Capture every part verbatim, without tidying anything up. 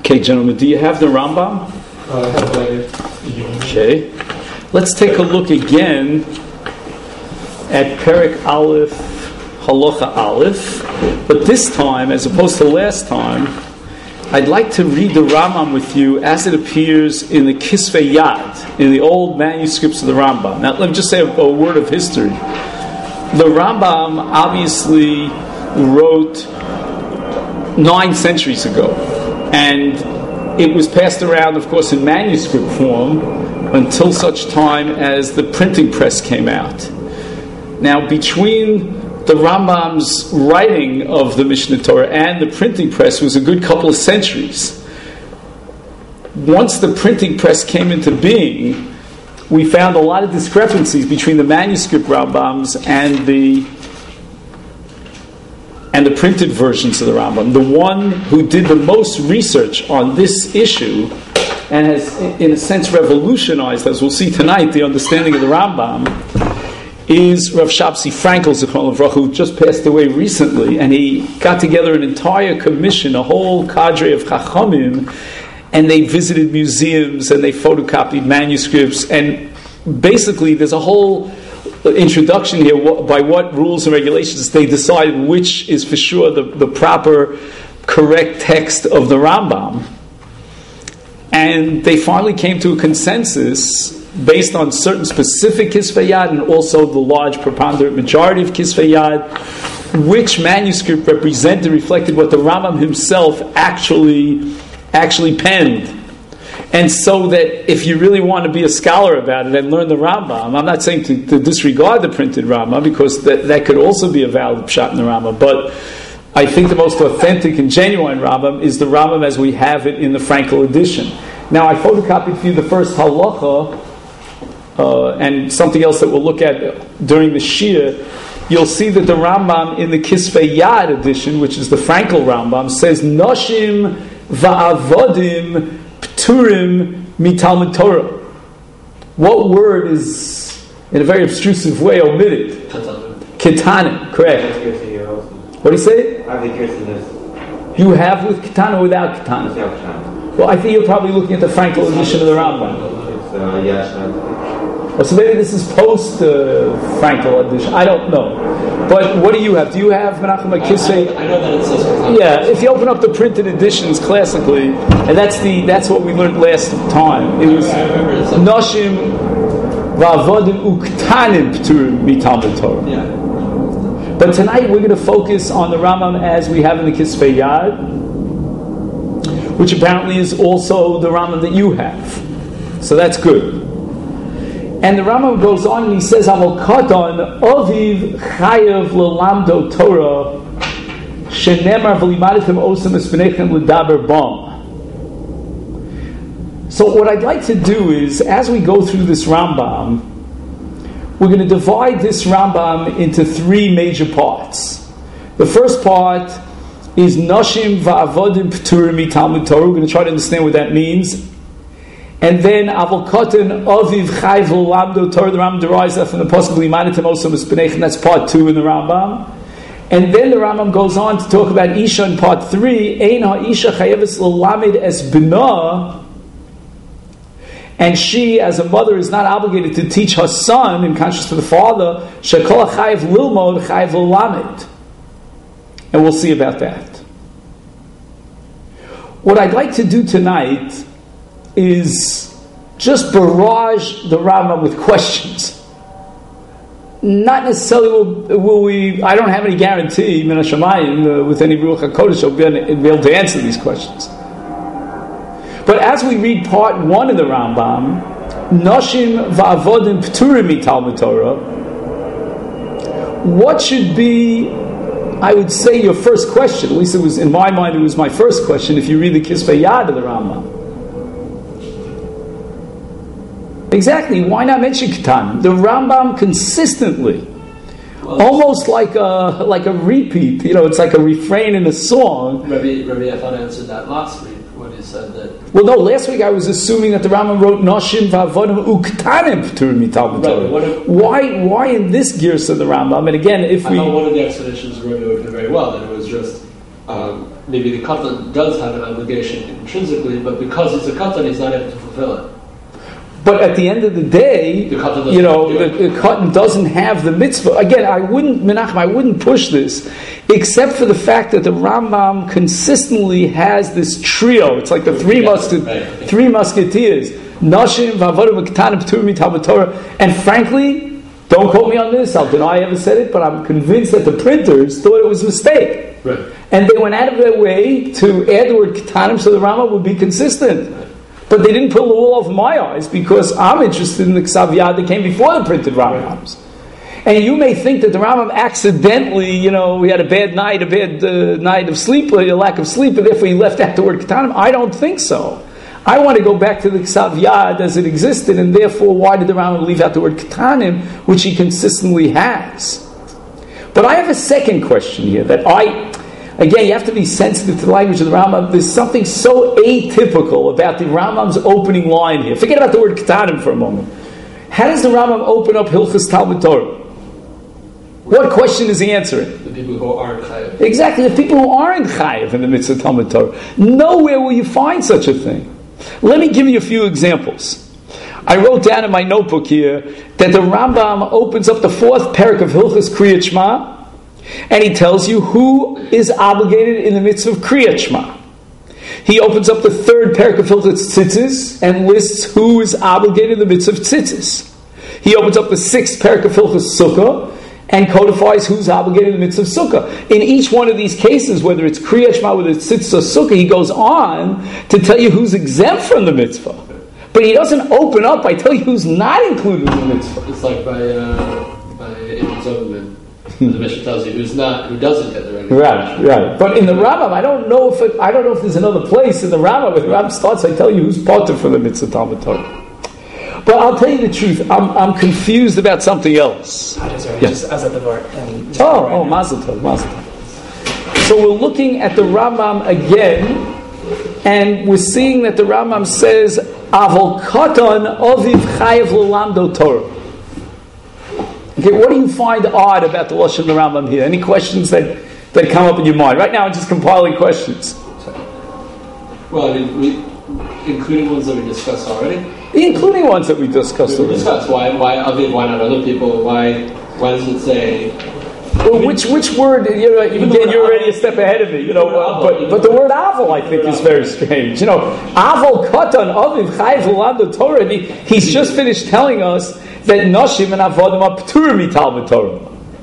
Okay, gentlemen, do you have the Rambam? Uh, I have it. Okay. Let's take a look again at Perek Aleph, Halacha Aleph. But this time, as opposed to last time, I'd like to read the Rambam with you as it appears in the Kisvei Yad, in the old manuscripts of the Rambam. Now, let me just say a, a word of history. The Rambam obviously wrote nine centuries ago, and it was passed around, of course, in manuscript form until such time as the printing press came out. Now, between the Rambam's writing of the Mishnah Torah and the printing press was a good couple of centuries. Once the printing press came into being, we found a lot of discrepancies between the manuscript Rambams and the and the printed versions of the Rambam. The one who did the most research on this issue and has, in a sense, revolutionized, as we'll see tonight, the understanding of the Rambam, is Rav Shabsi Frankel, Zichron Livracha, who just passed away recently, and he got together an entire commission, a whole cadre of Chachamim, and they visited museums and they photocopied manuscripts, and basically there's a whole introduction here by what rules and regulations they decided which is for sure the, the proper, correct text of the Rambam. And they finally came to a consensus based on certain specific Kisvei Yad and also the large preponderant majority of Kisvei Yad, which manuscript represented, reflected what the Rambam himself actually actually penned. And so that if you really want to be a scholar about it and learn the Rambam, I'm not saying to, to disregard the printed Rambam, because that, that could also be a valid pshat in the Rambam, but I think the most authentic and genuine Rambam is the Rambam as we have it in the Frankel edition. Now, I photocopied for you the first halacha, uh, and something else that we'll look at during the Shir. You'll see that the Rambam in the Kisvei Yad edition, which is the Frankel Rambam, says, Noshim va'avodim pturim mitalmud Torah. What word is, in a very obtrusive way, omitted? Ketanim, correct. What do you say? I think this. You have with Ketana or without Ketana? Well, I think you're probably looking at the Frankel edition of the Rambam. It's, uh, yeah, oh, so maybe this is post uh, Frankel edition. I don't know. But what do you have? Do you have Menachem HaKisvei? I know that it says Ketana. Yeah, if you open up the printed editions classically, and that's the that's what we learned last time. It was Noshim va'avodim uktanim p'turim mitalmud Torah. Yeah. But tonight we're going to focus on the Rambam as we have in the Kisvei Yad, which apparently is also the Rambam that you have. So that's good. And the Rambam goes on and he says, Aval Katan Aviv Chayav Lelamdo Torah Shenemar V'limaditem Osam Espinechem L'daber Bam. So what I'd like to do is, as we go through this Rambam, we're going to divide this Rambam into three major parts. The first part is Noshim Va'avodim P'turim mitalmud Torah. We're going to try to understand what that means. And then Aval Katan Aviv Chayv L'lamdo Torah. The Rambam derives that from the Pasuk L'imanitem Osam Espinechem. That's part two in the Rambam. And then the Rambam goes on to talk about Isha in part three. Ein ha'isha chayeves l'lamed es b'na. And she, as a mother, is not obligated to teach her son, in contrast to the father, Shekol chayiv lilmod chayiv l'lamed. And we'll see about that. What I'd like to do tonight is just barrage the Rambam with questions. Not necessarily will, will we, I don't have any guarantee, Min HaShamayim, uh, with any Ruach HaKodesh, will be, be able to answer these questions. But as we read part one of the Rambam, Noshim va'avodim p'turim mitalmud Torah, what should be, I would say, your first question? At least it was, in my mind, it was my first question, if you read the Kisvei Yad of the Rambam. Exactly, why not mention Ketanim? The Rambam consistently, well, almost like a like a repeat, you know, it's like a refrain in a song. Rabbi, Rabbi I thought I answered that last week when you said that. Well, no, last week I was assuming that the Rambam wrote Noshim va'avodim uktanim p'turim mitalmud Torah. Why, why in this girsa of the Rambam? And again, if I we, thought one of the explanations Rabbi would do very well, that it was just um, maybe the katan does have an obligation intrinsically, but because he's a katan, he's not able to fulfill it. But at the end of the day, The katan you know, doesn't the, do it. the katan doesn't have the mitzvah. Again, I wouldn't, Menachem, I wouldn't push this, except for the fact that the Rambam consistently has this trio. It's like the three, Yeah, musket, right. three musketeers. Nashim, Vavodim, Ketanim, P'turim, Talmud Torah. And frankly, don't quote me on this, I'll deny I ever said it, but I'm convinced that the printers thought it was a mistake. Right. And they went out of their way to add the word Ketanim so the Rambam would be consistent. But they didn't pull the wool over my eyes because I'm interested in the Ksav Yad that came before the printed Rambams. And you may think that the Rambam accidentally, you know, he had a bad night, a bad uh, night of sleep, a lack of sleep, and therefore he left out the word Ketanim. I don't think so. I want to go back to the Ksav Yad as it existed, and therefore why did the Rambam leave out the word Ketanim, which he consistently has? But I have a second question here that I... Again, you have to be sensitive to the language of the Rambam. There's something so atypical about the Rambam's opening line here. Forget about the word Ketanim for a moment. How does the Rambam open up Hilchas Talmud Torah? What question is he answering? The people who aren't chayav. Exactly, the people who aren't chayav in the midst of Talmud Torah. Nowhere will you find such a thing. Let me give you a few examples. I wrote down in my notebook here that the Rambam opens up the fourth parak of Hilchas Kriyat Shema, and he tells you who is obligated in the midst of Kriyat Shema. He opens up the third parak of Hilchos Tzitzis and lists who is obligated in the midst of Tzitzis. He opens up the sixth parak of Hilchos Sukkah and codifies who's obligated in the midst of Sukkah. In each one of these cases, whether it's Kriyat Shema, whether it's Tzitzis or Sukkah, he goes on to tell you who's exempt from the mitzvah. But he doesn't open up by telling you who's not included in the mitzvah. It's like by uh, by Ibn Zobman. The Mishnah tells you who's not, who doesn't get the regular. Right, right. But in the Rambam, I don't know if it, I don't know if there's another place in the Rambam where the Rambam starts. I tell you who's parted for the mitzvah Talmud Torah. But I'll tell you the truth. I'm I'm confused about something else. Sorry, Yeah. just as at the bar. And Oh, oh, Mazel Tov, Mazel Tov. So we're looking at the Rambam again, and we're seeing that the Rambam says, "Avol katan aviv chayev l'lamdo Torah." Okay, what do you find odd about the Lashon of the Rambam here? Any questions that, that come up in your mind? Right now I'm just compiling questions. Well, I mean, we, including ones that we discussed already. Including ones that we discussed We already. discussed why, why Aviv, why not other people? Why, why does it say? Well, which which word? You're, again, you're already a step ahead of me. You know, uh, but but the word avol, I think, is very strange. You know, avol katan aviv chayev l'lamdo Torah. He, he's just finished telling us that nashim and avodim are p'turim mitalmud Torah.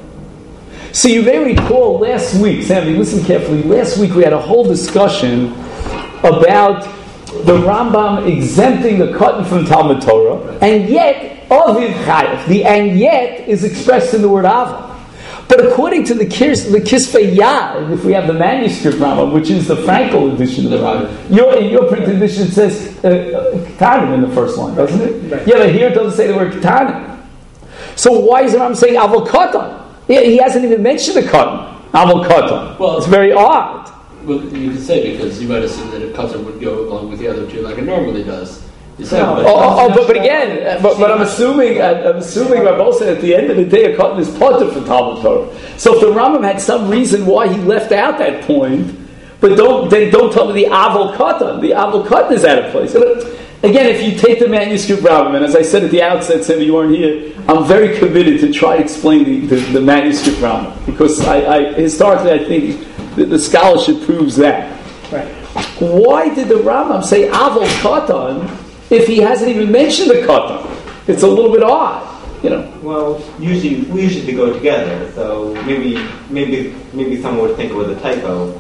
So you may recall last week, Sammy, listen carefully. Last week we had a whole discussion about the Rambam exempting the katan from Talmud Torah, and yet aviv chayev. The and yet is expressed in the word avol. But according to the Kis, the Kisvei Yad, if we have the manuscript Rambam, which is the Frankel edition of the Rambam, your, in your printed edition it says uh, Ketanim in the first line, doesn't it? Right. Yeah, but here it doesn't say the word Ketanim. So why is the Rambam saying Avol Katan? He, he hasn't even mentioned the Katan. Avol Katan. Well, it's very odd. Well, you could say because you might assume that a katan would go along with the other two like it normally does. You say, Oh, but oh, oh, but, but again, uh, but, but I'm assuming, I'm assuming Rabbi said at the end of the day, a katan is part of the Talmud Torah. So if the Rambam had some reason why he left out that point, but don't then don't tell me the avol katan. The avol katan is out of place. Again, if you take the manuscript Rambam, and as I said at the outset, Sam, you weren't here, I'm very committed to try to explain the, the, the manuscript Rambam because I, I historically I think the, the scholarship proves that. right. Why did the Rambam say avol katan if he hasn't even mentioned the katan? It's a little bit odd, you know. Well, usually we usually they go together, so maybe maybe maybe someone would think it was a typo.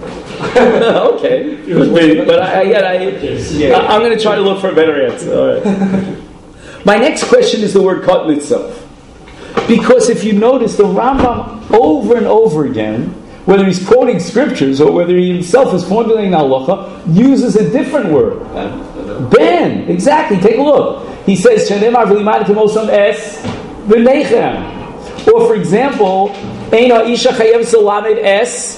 Okay, but I, again, I, Yeah. I, I'm going to try to look for a better answer. All right. My next question is the word katan itself, because if you notice, the Rambam over and over again, whether he's quoting scriptures or whether he himself is formulating halacha, uses a different word. Ben, exactly. Take a look. He says, "Shenemar v'limadtem osam es v'nechem." Or, for example, "Eina isha chayev salamed es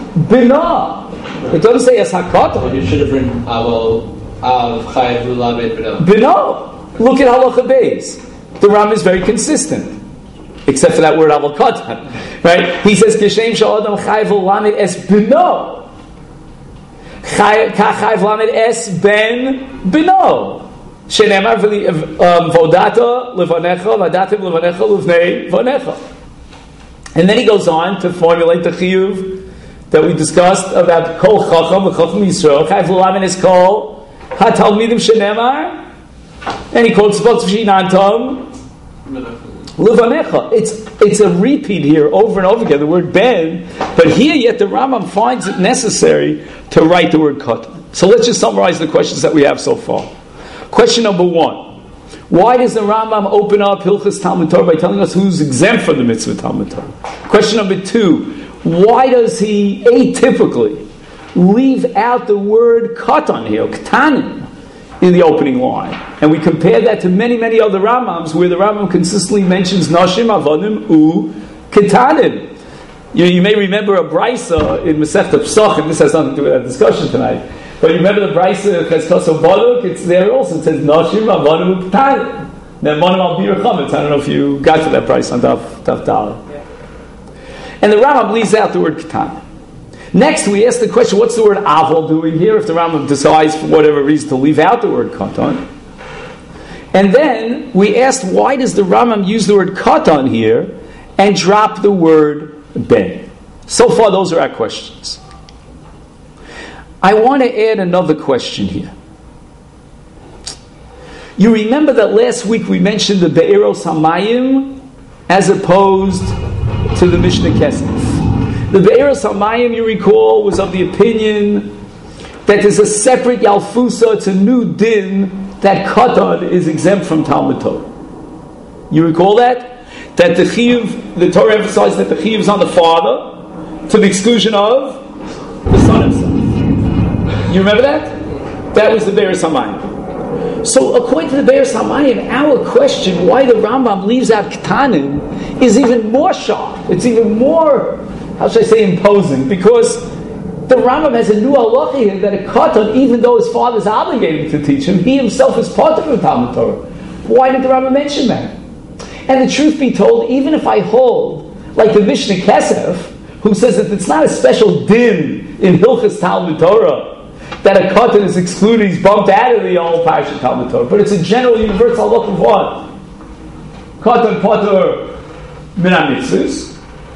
bina." It doesn't say es hakatan. you should have written Aval Av Chayev Lulamed B'No. Bina. Look at halacha beis. The Ram is very consistent, except for that word avol katan. Right? He says, "Kishem sha'adam chayev lamed es bina." Kachayv lamed es ben bino. Shenemar vodata levanecha vadatim levanecha levnei vanecha. And then he goes on to formulate the chiyuv that we discussed about kol chacham v'chacham Yisrael. Chayv lamed es kol hatalmidim shenemar, and he quotes Tzvot Shinantam levanecha. It's it's a repeat here over and over again. The word ben, but here yet the Rambam finds it necessary to write the word katan. So let's just summarize the questions that we have so far. Question number one: why does the Rambam open up Hilchos Talmud Torah by telling us who's exempt from the mitzvah Talmud Torah? Question number two: why does he atypically leave out the word katan here, ktanim, in the opening line? And we compare that to many, many other Rambams where the Rambam consistently mentions nashim, avodim, u, ketanim. You, you may remember a brisa in Masechta Pesachim. This has nothing to do with that discussion tonight. But you remember the brisa Cheskos Boduk? It's there also. It says nashim, avodim, ketanim. Then monim al bir chametz. I don't know if you got to that brisa on Daf Daf Daled. Yeah. And the Rambam leaves out the word ketanim. Next, we ask the question, what's the word avol doing here if the Rambam decides for whatever reason to leave out the word katan? And then we asked, why does the Rambam use the word katan here and drop the word ben? So far, those are our questions. I want to add another question here. You remember that last week we mentioned the Be'eros HaMayim as opposed to the Mishnah Kesef. The Be'eros HaMayim, you recall, was of the opinion that there's a separate Yalfusa, it's a new din, that Katan is exempt from Talmud Torah. You recall that? That the Chiyuv, the Torah emphasized that the Chiyuv is on the father to the exclusion of the son himself. You remember that? That was the Be'eros HaMayim. So according to the Be'eros HaMayim, our question, why the Rambam leaves out Ketanim, is even more sharp. It's even more, how should I say, imposing, because the Rambam has a new halacha here that a katan, even though his father is obligated to teach him, he himself is part of the Talmud Torah. Why did the Rambam mention that? And the truth be told, even if I hold, like the Mishnah Kesef, who says that it's not a special din in Hilchos Talmud Torah, that a katan is excluded, he's bumped out of the old Parashat Talmud Torah, but it's a general universal halacha of what? Katan patur min ha-mitzvos.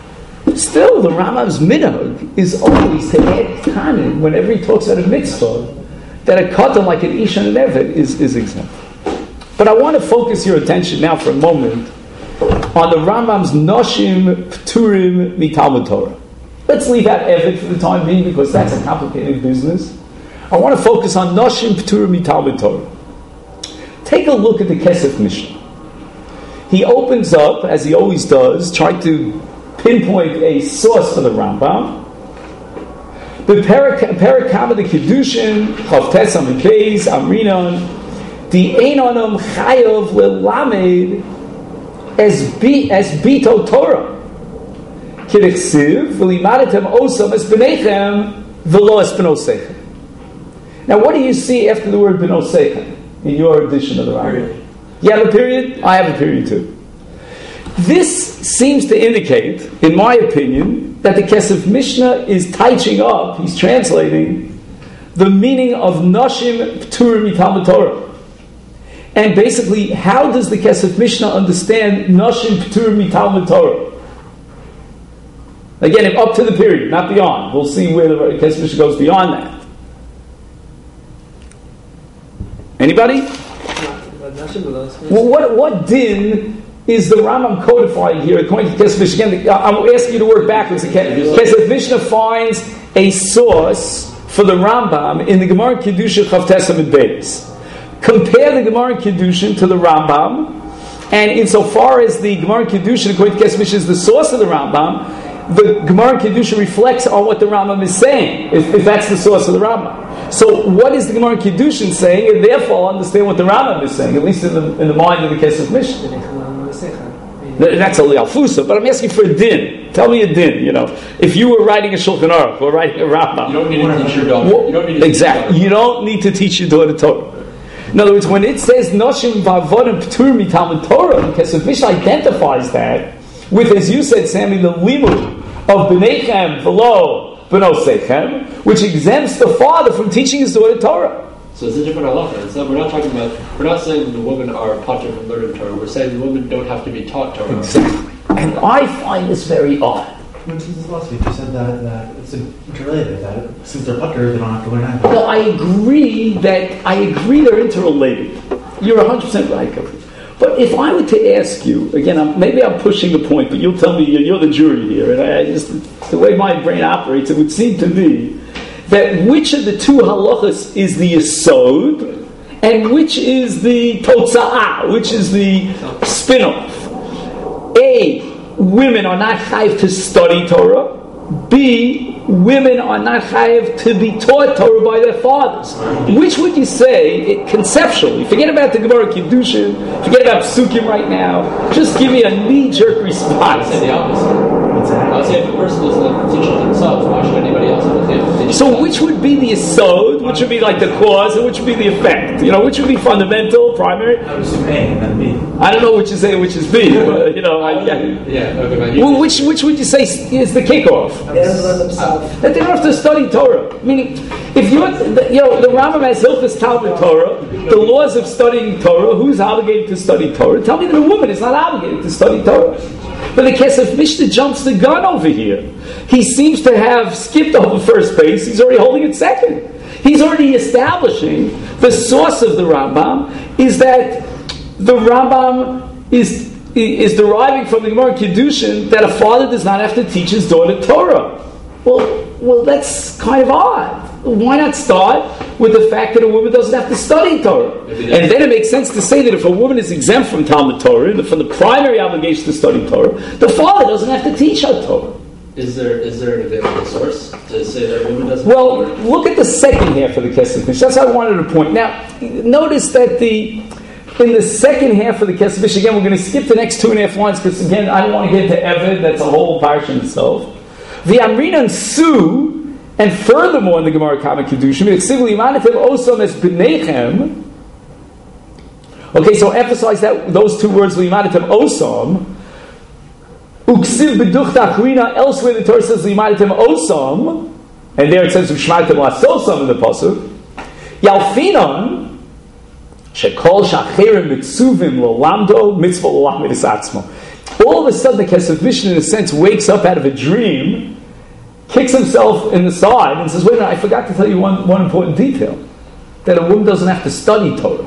Still, the Rambam's minhag is always to add ketanim whenever he talks about a mitzvah, that a katan like an isha and an eved is, is exempt. But I want to focus your attention now for a moment on the Rambam's Noshim Pturim Mitalmud Torah. Let's leave out eved for the time being because that's a complicated business. I want to focus on Noshim Pturim Mitalmud Torah. Take a look at the Kesef Mishnah. He opens up, as he always does, trying to pinpoint a source for the Rambam. The Perakam of the Kiddushin, Chavtes Amikez, Amrinon, the Einonam Chayav Lelamed as Bito Torah. Kidechsiv, V'limadatem Osam as B'nechem, V'lo as B'nosechem. Now, what do you see after the word B'nosechem in your edition of the Rambam? You have a period? I have a period too. This seems to indicate, in my opinion, that the Kesef Mishnah is touching up, he's translating, the meaning of Noshim Pturim Mitalmud Torah. And basically, how does the Kesef Mishnah understand Noshim Pturim Mitalmud Torah? Again, up to the period, not beyond. We'll see where the Kesef Mishnah goes beyond that. Anybody? Well, what, what din is the Rambam codifying here according to Kesef Mishnah? Again, I'm asking you to work backwards again. Kesef Mishnah finds a source for the Rambam in the Gemara in Kiddushin Chavtes Amid Beis. Compare the Gemara in Kiddushin to the Rambam, and insofar as the Gemara in Kiddushin according to Kesef Mishnah is the source of the Rambam, the Gemara in Kiddushin reflects on what the Rambam is saying, if, if that's the source of the Rambam. So what is the Gemara in Kiddushin saying, and therefore understand what the Rambam is saying, at least in the, in the mind of the Kesef Mishnah. That's a Lialfusa, but I'm asking for a din. Tell me a din, you know. If you were writing a Shulchan Aruch or writing a Rambam. You don't need to teach your daughter. Well, you don't need to exactly. Teach you don't need to teach your daughter Torah. In other words, when it says Noshim Vavodim Ptur Mitalmud Torah, because the Mishnah identifies that with, as you said, Sammy, the limud of B'nechem V'lo b'nosechem, which exempts the father from teaching his daughter Torah. So it's a different halacha. It's not, we're not talking about. We're not saying the women are patur from learning Torah. We're saying the women don't have to be taught Torah. Exactly. And I find this very odd. When since last week you said that, that it's interrelated, that since they're patur, they don't have to learn anything. No, I agree that I agree they're interrelated. You're one hundred percent right, Kavli. But if I were to ask you, again, I'm, maybe I'm pushing the point, but you'll tell me, you're the jury here, and I, I just, the way my brain operates, it would seem to me that which of the two halachas is the yesod, and which is the totza'ah, which is the spin-off. A, women are not chayiv to study Torah. B, women are not chayiv to be taught Torah by their fathers. Which would you say, it, conceptually, forget about the Gemara Kiddushin, forget about Psukim right now, just give me a knee-jerk response. I would say the opposite. I would say if a person doesn't have to teach it themselves, why should anybody else have to teach it? So which would be the yesod, which would be like the cause, and which would be the effect? You know, which would be fundamental, primary? I would assume A and then B. I don't know which is A and which is B, but, you know, I get it. Yeah, okay, but Well, which, which would you say is the kickoff? They don't learn themselves. That they don't have to study Torah. Meaning, if you you know, the Rambam has Hilchos Talmud Torah, the laws of studying Torah, who's obligated to study Torah? Tell me that a woman is not obligated to study Torah. But the Kesef Mishnah jumps the gun over here. He seems to have skipped over first base. He's already holding it second. He's already establishing the source of the Rambam is that the Rambam is is deriving from the Gemara Kiddushin that a father does not have to teach his daughter Torah. Well, well, that's kind of odd. Why not start with the fact that a woman doesn't have to study Torah? And then it makes sense to say that if a woman is exempt from Talmud Torah, from the primary obligation to study Torah, the father doesn't have to teach her Torah. Is there is there an available source to say that a woman doesn't? Well, look at the second half of the Kesef Mishnah. That's what I wanted to point. Now, notice that the in the second half of the Kesef Mishnah, again, we're going to skip the next two and a half lines because, again, I don't want to get into Eved. That's a whole parsha in itself. The Amrina and Su. And furthermore, in the Gemara Kama Kiddushin, okay, so emphasize that those two words, Limanitem Osam, Uksiv Beduchta Achrina, elsewhere the Torah says Limanitem Osam, and there it says Ushmaitem Lasosam in the Pasuk, Yalfinon, Shekol Shachirim Mitzuvim Lolamdo, Mitzvah Lolamid Atzmo. All of a sudden, the Kesef Mishnah, in a sense, wakes up out of a dream, kicks himself in the side and says, wait a minute, I forgot to tell you one, one important detail. That a woman doesn't have to study Torah.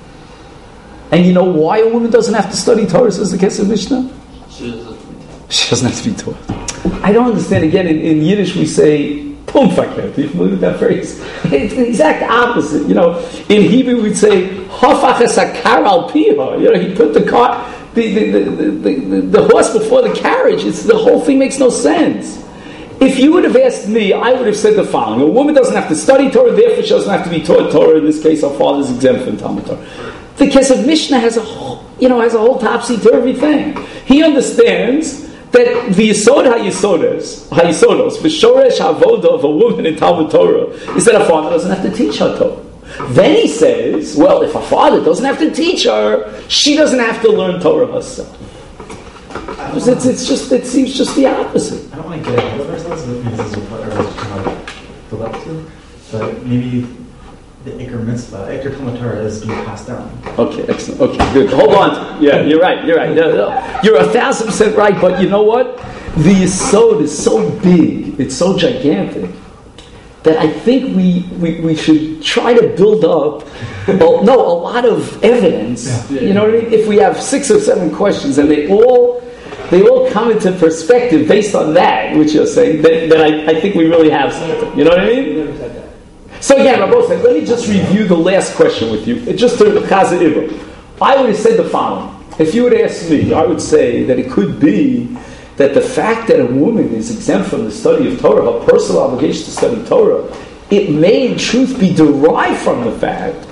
And you know why a woman doesn't have to study Torah, says the Kesef Mishnah? She doesn't. She doesn't have to be taught. I don't understand. Again, in, in Yiddish we say, Pumfakert. You familiar with that phrase? It's the exact opposite. You know, in Hebrew we'd say, Hafach esakar al piha. You know, he put the car, the, the, the, the, the, the horse before the carriage. It's, the whole thing makes no sense. If you would have asked me, I would have said the following. A woman doesn't have to study Torah, therefore she doesn't have to be taught Torah. In this case, her father is exempt from Talmud Torah. The Kesef Mishnah has a whole, you know, has a whole topsy-turvy thing. He understands that the Yisod HaYisodos, HaYisodos, the Shoresh HaVoda of a woman in Talmud Torah is that a father doesn't have to teach her Torah. Then he says, well, if a father doesn't have to teach her, she doesn't have to learn Torah herself. It's, it's, it's just, it seems just the opposite. I don't want to get into the verse, because this is what everyone's kind of built up to, but maybe the Iker Mitzvah, Iker Talmud Torah is being passed down. Okay, excellent. Okay, good. Hold on. Yeah, you're right. You're right. No, no. You're a thousand percent right. But you know what? The Yisod is so big, it's so gigantic, that I think we, we, we should try to build up, well, no, a lot of evidence. Yeah. You know what I mean? If we have six or seven questions and they all they all come into perspective based on that, which you're saying, then, then I, I think we really have something. You know what I mean? So again, Rabbi, let me just review the last question with you. Just to Chaza Ibra. I would have said the following. If you would ask me, I would say that it could be that the fact that a woman is exempt from the study of Torah, her personal obligation to study Torah, it may in truth be derived from the fact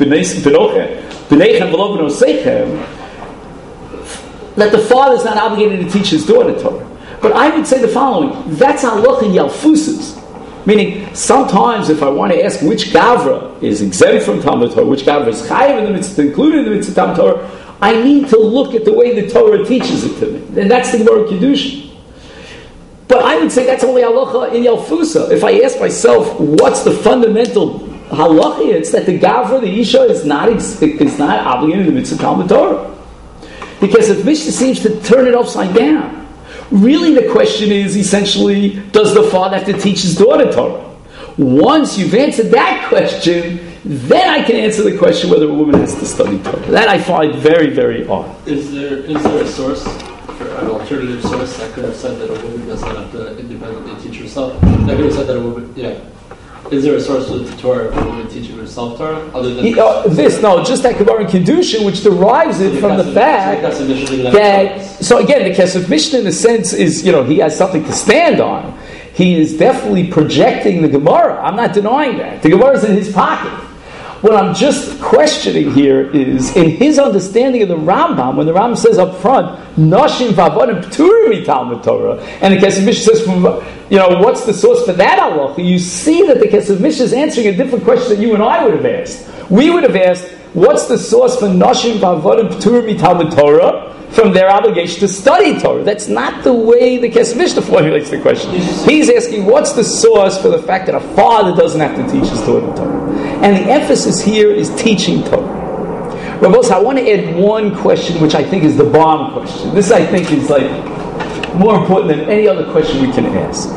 that the father is not obligated to teach his daughter Torah. But I would say the following. That's halach in Yalfusis. Meaning, sometimes if I want to ask which Gavra is exempt from Talmud Torah, which Gavra is chayiv in the mitzvah, included in the mitzvah Talmud Torah, I need to look at the way the Torah teaches it to me. And that's the Gemara Kiddushin. But I would say that's only halacha in Yalfusa. If I ask myself, what's the fundamental halacha? It's that the gavra, the isha, is not is not obligated in the mitzvah Talmud Torah. Because if Mishnah seems to turn it upside down, really the question is essentially, does the father have to teach his daughter Torah? Once you've answered that question, then I can answer the question whether a woman has to study Torah. That I find very, very odd. Is there is there a source, for an alternative source, that could have said that a woman does not have to independently teach herself? That could have said that a woman, yeah. Is there a source with the Torah of a woman teaching herself Torah? Other than he, uh, this, no, just that Gemara in Kiddushin, which derives it from the fact that, so again, the Kesef Mishnah in a sense is, you know, he has something to stand on. He is definitely projecting the Gemara. I'm not denying that. The Gemara is in his pocket. What I'm just questioning here is, in his understanding of the Rambam, when the Rambam says up front, Nashim v'avadim p'turim Talmud Torah, and the Kesef Mishnah says, from, you know, what's the source for that halacha? You see that the Kesef Mishnah is answering a different question that you and I would have asked. We would have asked, what's the source for Nashim v'avadim p'turim Talmud Torah? From their obligation to study Torah. That's not the way the Kesef Mishnah formulates the question. He's asking, what's the source for the fact that a father doesn't have to teach his daughter Torah? And the emphasis here is teaching Torah. Rabos, I want to add one question, which I think is the bomb question. This, I think, is like more important than any other question we can ask.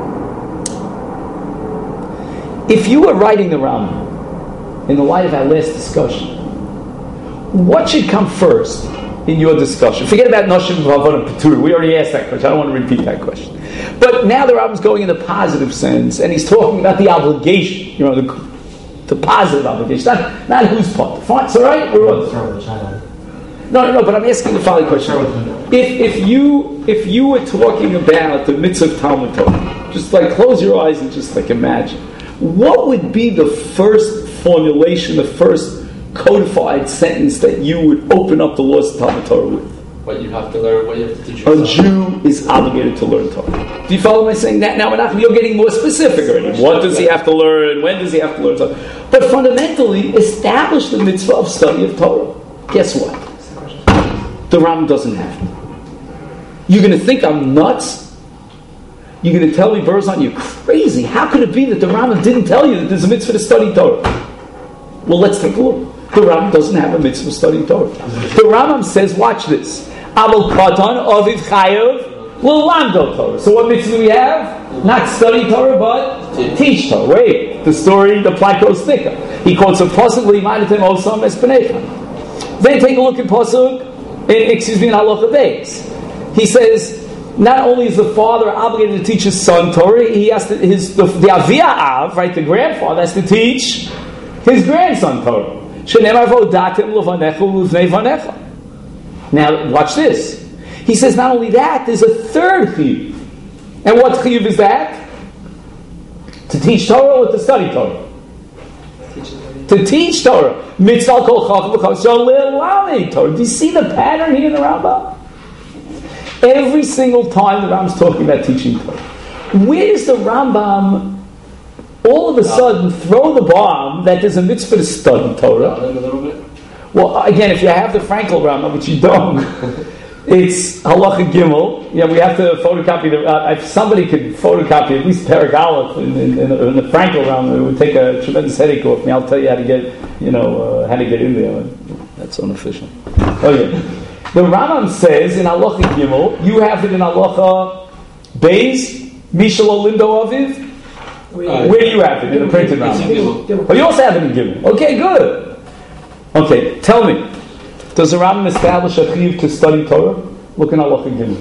If you were writing the Rambam in the light of our last discussion, what should come first in your discussion? Forget about Noshim V'Avodim P'tur. We already asked that question. I don't want to repeat that question. But now the Rambam's going in the positive sense, and he's talking about the obligation, you know, the, the positive obligation, not, not whose part. Fine, it's all right. We're on. Start with the child. No, no, no. But I'm asking the following question: If if you if you were talking about the mitzvah of Talmud Torah, just like close your eyes and just like imagine, what would be the first formulation, the first codified sentence that you would open up the laws of Talmud Torah with? What you have to learn, what you have to teach A yourself. Jew is obligated to learn Torah. Do you follow me saying that? Now we're not, you're getting more specific already. What does he have to learn? When does he have to learn Torah? But fundamentally, establish the mitzvah of study of Torah. Guess what? The Rambam doesn't have it. You're going to think I'm nuts? You're going to tell me, Berzon, you're crazy. How could it be that the Rambam didn't tell you that there's a mitzvah to study Torah? Well, let's take a look. The Rambam doesn't have a mitzvah studying Torah. The Rambam says, watch this. Aval katan aviv chayav l'lamdo Torah. So what mitzvah do we have? Not study Torah, but teach Torah. Wait, the story, the plot goes thicker. He quotes a pasuk l'imadatem osam espanechem. Then take a look at pasuk, excuse me, in halacha beis. He says, not only is the father obligated to teach his son Torah, he has to, his the, the avia av, right, the grandfather has to teach his grandson Torah. Now, watch this. He says not only that, there's a third chiyuv. And what chiyuv is that? To teach Torah or to study Torah? To teach Torah. Mitzvah kol chacham v'chacham le'elami Torah. Do you see the pattern here in the Rambam? Every single time the Rambam's talking about teaching Torah. Where does the Rambam all of a sudden throw the bomb that there's a mitzvah to study Torah? A little bit. Well, again, if you have the Frankel Rambam, which you don't, it's halacha gimel. Yeah, we have to photocopy the. Uh, if somebody could photocopy at least Perek Aleph in, in, in, in the Frankel Rambam, it would take a tremendous headache off me. I'll tell you how to get, you know, uh, how to get in there. That's unofficial. Oh yeah, the Rambam says in halacha gimel, you have it in halacha beis mishal olindo aviv. Uh, Where do you have it? In the printed Rambam. Oh, you also have it in Gimel. Okay, good. Okay, tell me, does the Rambam establish a chiyuv to study Torah? Look in halacha Gimel.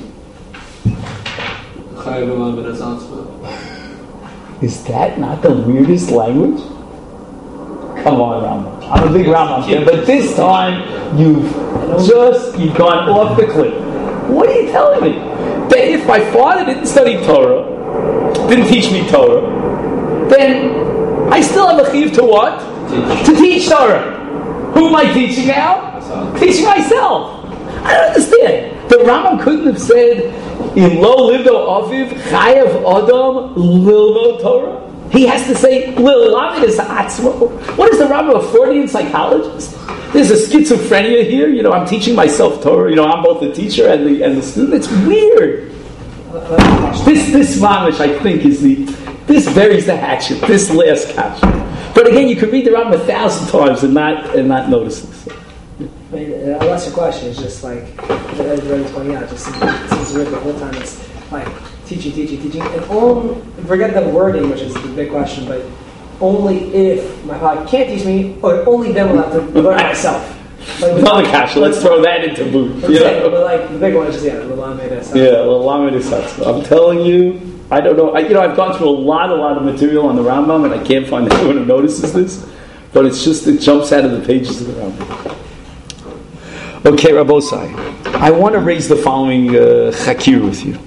Is that not the weirdest language? Come on, Rambam. I'm a big Rambam fan, but this time you've just you've gone off the cliff. What are you telling me? That if my father didn't study Torah, didn't teach me Torah, then I still have a chiyuv to what? Teach. To teach Torah. Who am I teaching now? Myself. Teaching myself. I don't understand. The Rambam couldn't have said, in lo livdo aviv chayav adam lilvo Torah. He has to say, lil lavid is atzmo. What is the Rambam, a Freudian psychologist? There's a schizophrenia here. You know, I'm teaching myself Torah. You know, I'm both the teacher and the and the student. It's weird. This this mamish, I think, is the this buries the hatchet. This last catch. But again, you can read the Rambam a thousand times and not and not notice this. I mean, a lesser question is just like as Rebbe's pointing out, just since we're the whole time it's like teaching, teaching, teaching, and only forget the wording, which is the big question, but only if my father can't teach me, or only then will I have to learn myself. Like, Another kasha. Let's throw that into boot. You know? But like the big one is just yeah, the Lame Des. Yeah, Lame Des. I'm telling you, I don't know. I, you know, I've gone through a lot, a lot of material on the Rambam, and I can't find anyone who notices this. But it's just it jumps out of the pages of the Rambam. Okay, Rabosai, I want to raise the following uh, chakir with you.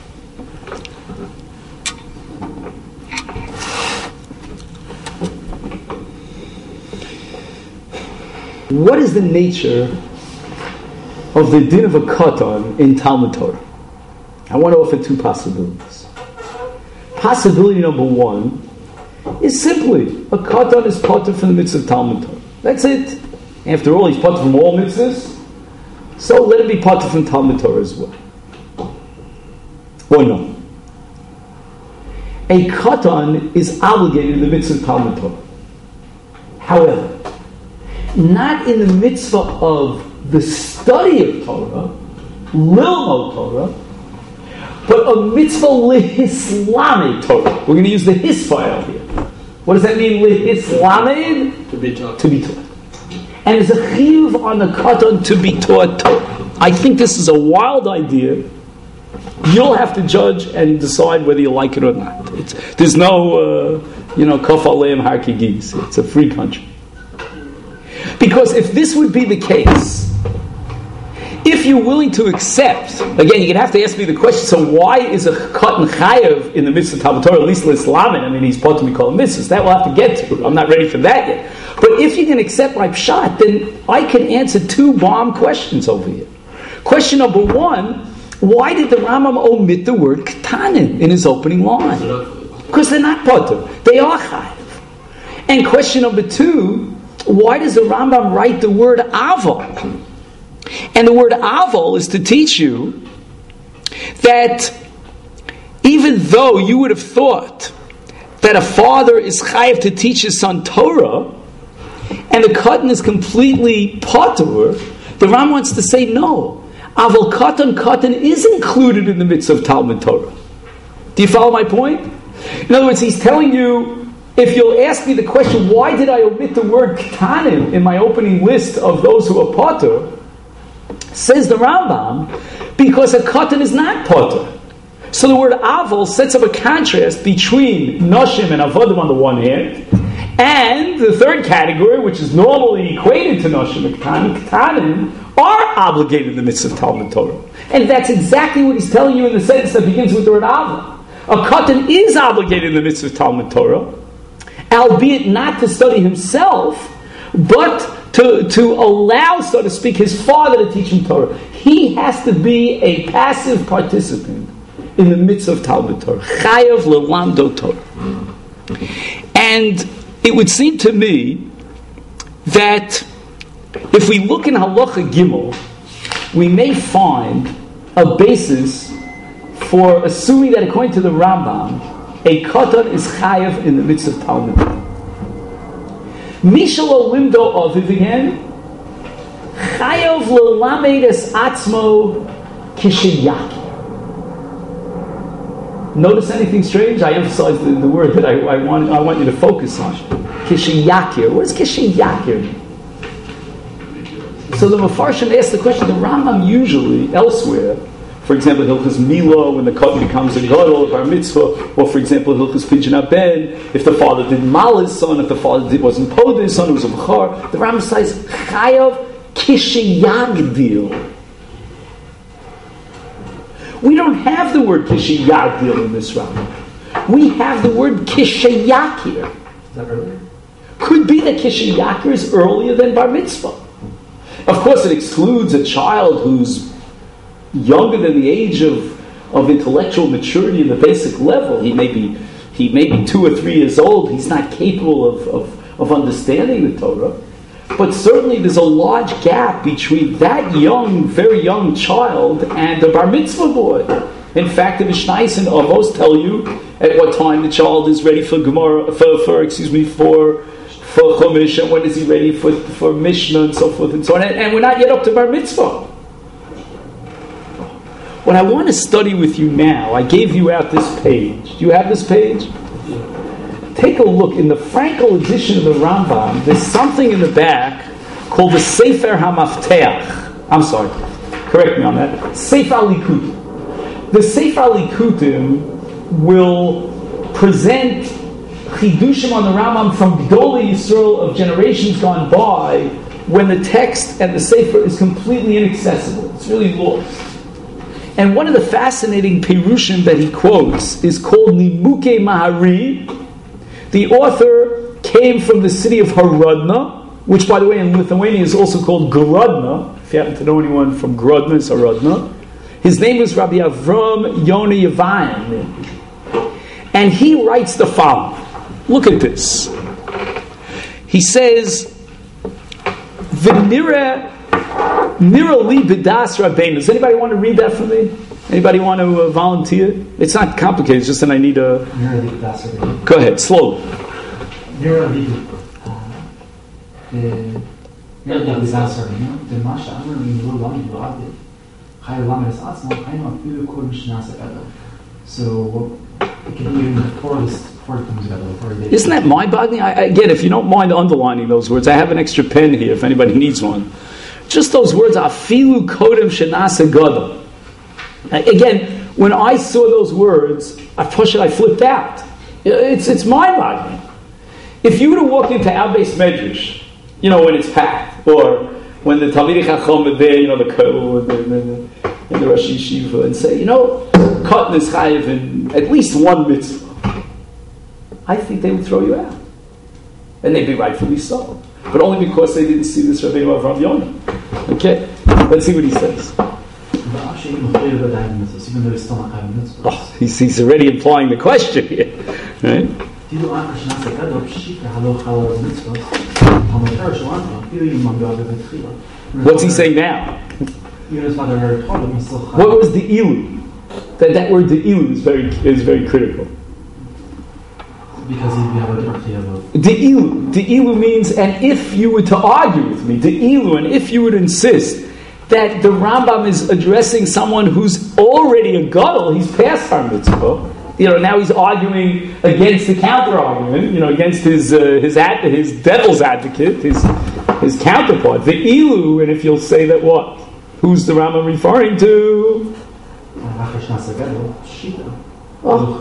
What is the nature of the din of a katan in Talmud Torah? I want to offer two possibilities. Possibility number one is simply a katan is potter from the mitzvah of Talmud Torah. That's it. After all, he's potter from all mitzvahs, so let him be potter from Talmud Torah as well. Or no. A katan is obligated in the mitzvah of Talmud Torah. However, not in the mitzvah of the study of Torah, lilmod Torah, but a mitzvah lihislamed Torah. We're going to use the his file here. What does that mean, lihislamed? To be taught. To be taught. And there's a chiyuv on the katan to be taught Torah. I think this is a wild idea. You'll have to judge and decide whether you like it or not. It's, there's no, uh, you know, kaf aleim har kigis. It's a free country. Because if this would be the case, if you're willing to accept, again, you're going to have to ask me the question, so why is a katan chayav in the mitzvah of Talmud Torah, at least l'slamin? I mean, he's supposed to be called mitzvahs. That we'll have to get to. I'm not ready for that yet. But if you can accept my pshat, then I can answer two bomb questions over here. Question number one, why did the Rambam omit the word katanim in his opening line? Because they're not potter. They are chayav. And question number two, why does the Rambam write the word aval? And the word aval is to teach you that even though you would have thought that a father is chayav to teach his son Torah, and the katan is completely potter, the Ram wants to say no. Aval katan, katan is included in the mitzvah of Talmud Torah. Do you follow my point? In other words, he's telling you, if you'll ask me the question, why did I omit the word katanim in my opening list of those who are potter? Says the Rambam, because a katan is not potter. So the word aval sets up a contrast between noshim and avodim on the one hand, and the third category, which is normally equated to noshim and katanim, katanim are obligated in the midst of Talmud Torah. And that's exactly what he's telling you in the sentence that begins with the word aval. A katan is obligated in the midst of Talmud Torah, albeit not to study himself, but to, to allow, so to speak, his father to teach him Torah. He has to be a passive participant in the midst of Talmud Torah. Chayav lelamdo Torah. And it would seem to me that if we look in Halacha Gimel, we may find a basis for assuming that according to the Rambam, a katan is chayav in the midst of Talmud. Mishalo limdo aviv again, chayav lelamed es atzmo kishiyaki. Notice anything strange? I emphasize the, the word that I, I want I want you to focus on. Kishiyakir. What does kishiyakir mean? So the Mefarshim asks the question, the Rambam usually, elsewhere, for example, Hilchas Mila, when the katan becomes a gadol, bar mitzvah, or for example, Hilchas Pidyon Ben, if the father did mal his son, if the father did, wasn't pod his son, it was a b'char, the Rambam says, chayav kishiyagdil. We don't have the word kishiyagdil in this Rambam. We have the word kishiyakir. Is that earlier? Could be that kishiyakir is earlier than bar mitzvah. Of course, it excludes a child who's younger than the age of, of intellectual maturity in the basic level. He may be he may be two or three years old. He's not capable of, of, of understanding the Torah. But certainly there's a large gap between that young, very young child and the bar mitzvah boy. In fact, the Mishnayos and Avos tell you at what time the child is ready for Gemara, for, for excuse me, for for Chumash, and when is he ready for for Mishnah and so forth and so on. And, and we're not yet up to Bar Mitzvah. What I want to study with you now, I gave you out this page. Do you have this page? Take a look. In the Frankel edition of the Rambam, there's something in the back called the Sefer HaMafteach. I'm sorry. Correct me on that. Sefer Likutim. The Sefer Likutim will present Chidushim on the Rambam from Gedolei Yisrael of generations gone by, when the text and the Sefer is completely inaccessible. It's really lost. And one of the fascinating Perushim that he quotes is called Nimuke Mahari. The author came from the city of Harodna, which, by the way, in Lithuania is also called Grodno. If you happen to know anyone from Grodno, it's Harodna. His name was Rabbi Avram Yonah Yavayim. And he writes the following. Look at this. He says, V'nira Nira li b'das Rabbeinu. Does anybody want to read that for me? Anybody want to uh, volunteer? It's not complicated, it's just that I need a... Nira li b'das Rabbeinu. Go ahead, slowly. Nira li b'das Rabbeinu. D'ma she'amar min lo lam yu'adid. Chai lam es atzma, chai no afilu kol mishnasa gadol. So, it can even before this, before it comes together, before they... Isn't that mind-boggling? I, again, if you don't mind underlining those words, I have an extra pen here if anybody needs one. Just those words, afilu kodem shenasa gadol. Again, when I saw those words, I pushed it, I flipped out. It's it's mind-boggling. If you were to walk into our base medrash, you know, when it's packed, or when the Talmidei Chacham are there, you know, the code, the, the, the, and the Rosh Yeshiva, and say, you know, cotton is chayiv in at least one mitzvah, I think they would throw you out. And they'd be rightfully so. But only because they didn't see this Rabbeinu Avram Yonah. Okay? Let's see what he says. Oh, he's, he's already implying the question here. Right? What's he saying now? What was the ilu? That that word the ilu is very is very critical. Because you have a different idea of De'ilu. De'ilu means, and if you were to argue with me, De'ilu, and if you would insist that the Rambam is addressing someone who's already a gadol, he's past Bar Mitzvah, you know, now he's arguing against the counter-argument, you know, against his uh, his ad, his devil's advocate, his his counterpart. De'ilu, and if you'll say that what? Who's the Rambam referring to? Oh.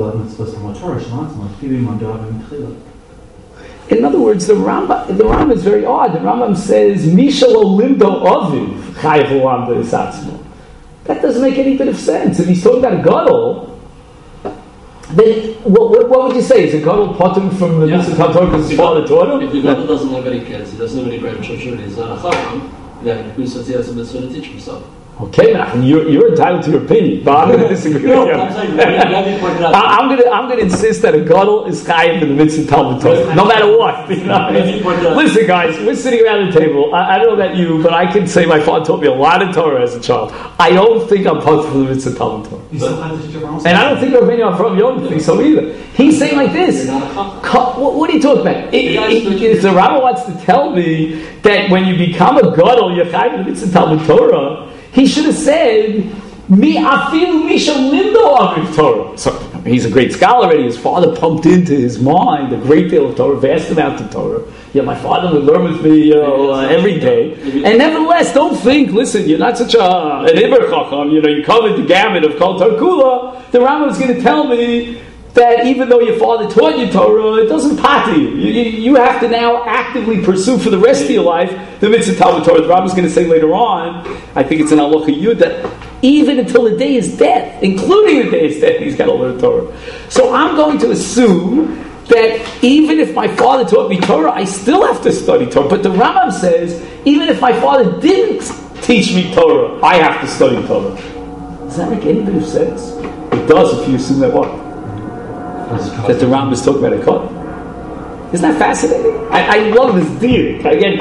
In other words, the Rambam, the Rambam is very odd. The Rambam says, Mishal Olimdo Aviv Chayiv Olamda Isatzmo. That doesn't make any bit of sense. If he's talking about a gadol, then what, what, what would you say? Is a gadol potem from the Mitzvah Tal Torah because his father taught him? If the gadol doesn't have any kids, he doesn't have any grandchildren, he's not a chacham, then who says he has a mitzvah to teach himself? Okay, man, you're, you're entitled to your opinion, but I'm going to disagree with you. I'm going to I'm going to insist that a gadol is chayiv in the mitzvah Talmud Torah, no matter what. You know? Listen, guys, we're sitting around the table. I, I don't know about you, but I can say my father taught me a lot of Torah as a child. I don't think I'm part of the mitzvah Talmud Torah, and I don't think Rabbeinu Avram Yonah thinks so either. He's saying like this. What, what are you talking about? It, it, if the Rambam wants to tell me that when you become a gadol, you're chayiv in the mitzvah Talmud Torah, he should have said, "Mi afilu misha lindo aviv Torah." So he's a great scholar already. His father pumped into his mind a great deal of Torah, vast amount of Torah. Yeah, my father would learn with me, you know, uh, every day. And nevertheless, don't think. Listen, you're not such a an iber chacham. You know, you covered the gamut of kol tarkula. The Rambam is going to tell me that even though your father taught you Torah, it doesn't pat you. You, you. you have to now actively pursue for the rest of your life the mitzvah Talmud Torah. The Rambam is going to say later on, I think it's in Halacha Yud, that even until the day is death, including the day is death, he's got to learn Torah. So I'm going to assume that even if my father taught me Torah, I still have to study Torah. But the Rambam says, even if my father didn't teach me Torah, I have to study Torah. Does that make any bit of sense? It does if you assume that what? That the Rambam is talking about a cut. Isn't that fascinating? I, I love this deal. Again,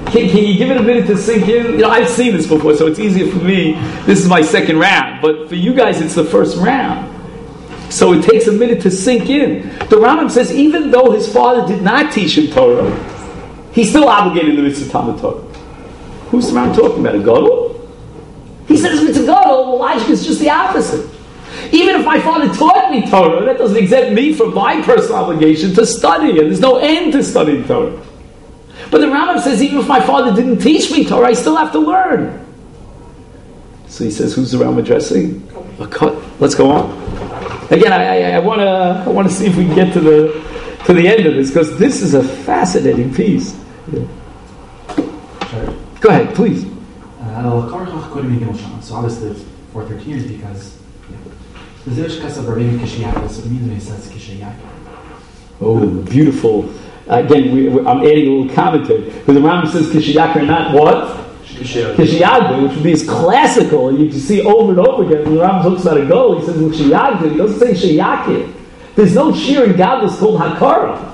Can, can you give it a minute to sink in? You know, I've seen this before, so it's easier for me. This is my second round, but for you guys, it's the first round. So it takes a minute to sink in. The Rambam says even though his father did not teach him Torah, he's still obligated in the mitzvah Talmud Torah. Who's the Rambam talking about? A gadol? He says if it's a gadol, the logic is just the opposite. Even if my father taught me Torah, that doesn't exempt me from my personal obligation to study, and there's no end to studying Torah. But the Rambam says even if my father didn't teach me Torah, I still have to learn. So he says, who's the Rambam addressing? A cut. Let's go on. Again, I, I, I want to I want to see if we can get to the to the end of this, because this is a fascinating piece. Yeah. Sure. Go ahead, please. Uh, so obviously it's four thirteen years because the Zevish Kasa Barbim Kishiyaka, so it means when he says Kishiyaka. Oh, beautiful. Again, we, we, I'm adding a little commentary. Because the Rambam says Kishiyaka, not what? Kishiyagdu, which would be as classical, and you can see over and over again. When the Rambam talks about a goal, he says Kishiyagdu, he doesn't say Shiyakir. There's no cheer in Gadlus called Hakara.